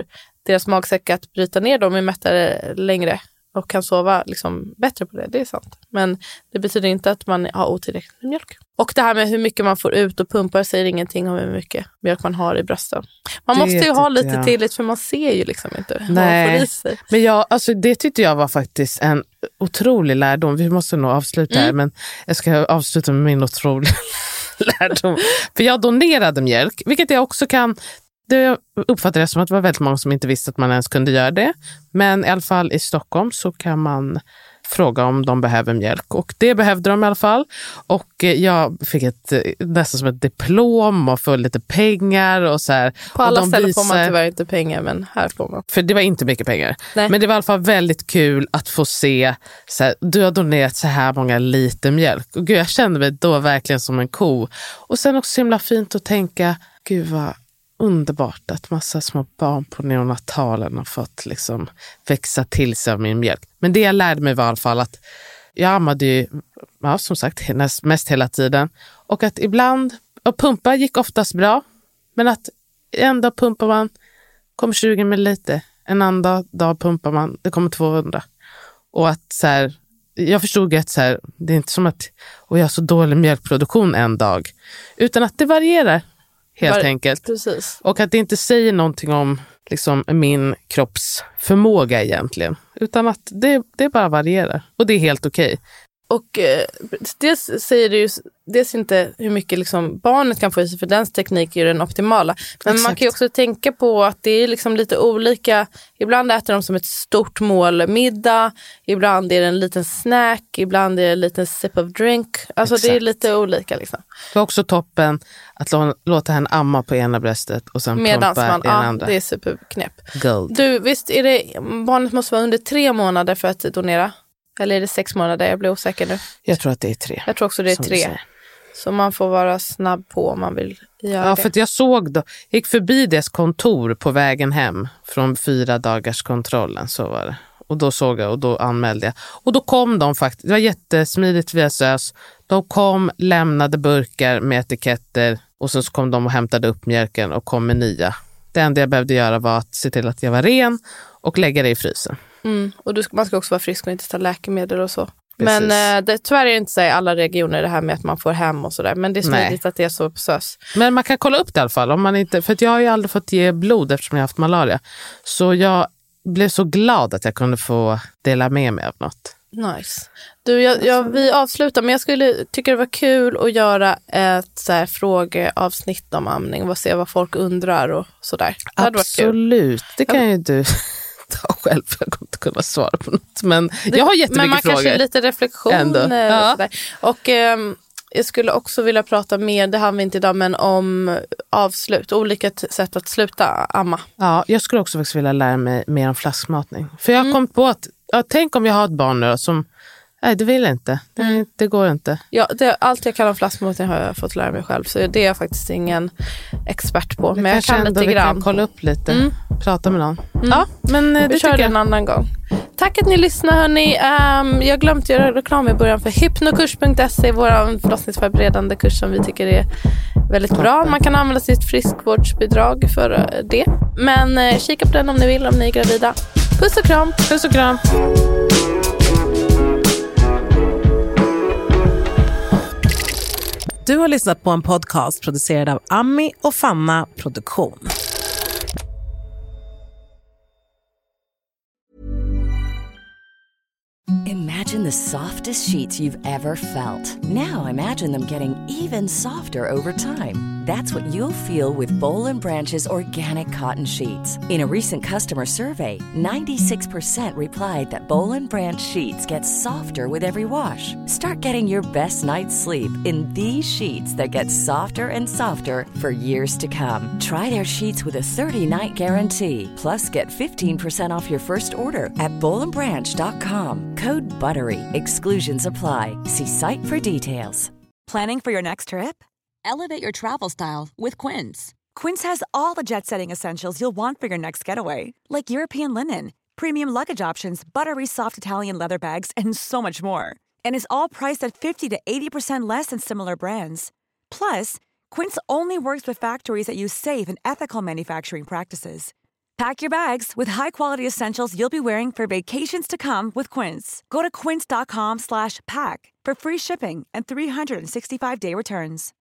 deras magsäck att bryta ner dem är mättare längre och kan sova liksom bättre på det, det är sant. Men det betyder inte att man har otillräckligt med mjölk. Och det här med hur mycket man får ut och pumpar säger ingenting om hur mycket mjölk man har i brösten. Man det måste ju ha lite jag. tillit för man ser ju liksom inte vad man får i sig. Men jag, alltså, det tyckte jag var faktiskt en otrolig lärdom. Vi måste nog avsluta mm. här, men jag ska avsluta med min otroliga lärdom. För jag donerade mjölk, vilket jag också kan... Det uppfattade jag som att det var väldigt många som inte visste att man ens kunde göra det. Men i alla fall i Stockholm så kan man fråga om de behöver mjölk. Och det behövde de i alla fall. Och jag fick ett, nästan som ett diplom och får lite pengar. Och så här. På alla och ställen visar, får man tyvärr inte pengar, men här får man. För det var inte mycket pengar. Nej. Men det var i alla fall väldigt kul att få se, så här, du har donerat så här många liter mjölk. Och gud, jag kände mig då verkligen som en ko. Och sen också så himla fint att tänka, gud vad underbart att massa små barn på neonatalen har fått liksom växa till sig av min mjölk. Men det jag lärde mig var i alla fall att jag ammade ju, ja, som sagt, mest hela tiden. Och att ibland, och pumpa gick oftast bra, men att en dag pumpar man, kommer tjugo milliliter. En annan dag pumpar man, det kommer tvåhundra. Och att så här, jag förstod att så här, det är inte som att och jag har så dålig mjölkproduktion en dag. Utan att det varierar. Helt Var, enkelt. Precis. Och att det inte säger någonting om liksom, min kroppsförmåga egentligen. Utan att det, det bara varierar. Och det är helt okej. Okay. Och eh, dels säger det ju dels inte hur mycket liksom barnet kan få i sig, för dens teknik är ju den optimala. Men Exakt. Man kan ju också tänka på att det är liksom lite olika. Ibland äter de som ett stort mål middag. Ibland är det en liten snack. Ibland är det en liten sip of drink. Alltså Exakt. Det är lite olika liksom. Det är också toppen att lå- låta henne amma på ena bröstet och sen Medans pumpa man, i den ja, andra. Det är superknäpp. Gold. Du, visst är det, barnet måste vara under tre månader för att donera? Eller är det sex månader? Jag blir osäker nu. Jag tror att det är tre. Jag tror också det är tre. Så man får vara snabb på om man vill göra ja, det. för att jag såg då, gick förbi deras kontor på vägen hem från fyra dagars kontrollen, så var det. Och då såg jag och då anmälde jag. Och då kom de faktiskt, det var jättesmidigt via S Ö S. De kom, lämnade burkar med etiketter och så kom de och hämtade upp mjölken och kom med nya. Det enda jag behövde göra var att se till att jag var ren och lägga det i frysen. Mm, och du, man ska också vara frisk och inte ta läkemedel och så. Precis. Men eh, det, tyvärr är det inte så i alla regioner det här med att man får hem och sådär. Men det är smidigt att det är så på S Ö S. Men man kan kolla upp det i alla fall. Om man inte, för att jag har ju aldrig fått ge blod eftersom jag har haft malaria. Så jag blev så glad att jag kunde få dela med mig av något. Nice. Du, jag, jag, vi avslutar, men jag skulle tycka det var kul att göra ett så här frågeavsnitt om amning och se vad folk undrar och sådär. Det Absolut, det kan jag... ju du ta själv, för jag kommer inte kunna svara på något. Men jag har jättemycket men man frågor. Kanske lite reflektion. Ja. Och, sådär. och eh, jag skulle också vilja prata mer, det har vi inte idag, men om avslut, olika t- sätt att sluta amma. Ja, jag skulle också faktiskt vilja lära mig mer om flaskmatning. För jag har mm. kommit på att, ja, tänk om jag har ett barn nu som, nej det vill jag inte, det, mm. det går inte. Ja, det, allt jag kan om flaskmatning har jag fått lära mig själv, så det är jag faktiskt ingen expert på. Men, men jag kan lite vi grann. Kan kolla upp lite, mm. prata med någon. Mm. Ja, men det vi kör det en annan gång. Tack att ni lyssnar, hörni. Um, jag glömde göra reklam i början för hypnokurs punkt se, vår förlossningsförberedande kurs som vi tycker är väldigt Toppen. bra. Man kan använda sitt friskvårdsbidrag för det. Men uh, kika på den om ni vill, om ni är gravida. Puss och kram. Puss och kram. Du har lyssnat på en podcast producerad av Ami och Fanna Produktion. Imagine the softest sheets you've ever felt. Now imagine them getting even softer over time. That's what you'll feel with Boll and Branch's organic cotton sheets. In a recent customer survey, ninety-six percent replied that Boll and Branch sheets get softer with every wash. Start getting your best night's sleep in these sheets that get softer and softer for years to come. Try their sheets with a thirty-night guarantee. Plus, get fifteen percent off your first order at boll and branch dot com. Code BUTTERY. Exclusions apply. See site for details. Planning for your next trip? Elevate your travel style with Quince. Quince has all the jet-setting essentials you'll want for your next getaway, like European linen, premium luggage options, buttery soft Italian leather bags, and so much more. And is all priced at fifty to eighty percent less than similar brands. Plus, Quince only works with factories that use safe and ethical manufacturing practices. Pack your bags with high-quality essentials you'll be wearing for vacations to come with Quince. Go to quince.com slash pack for free shipping and three sixty-five day returns.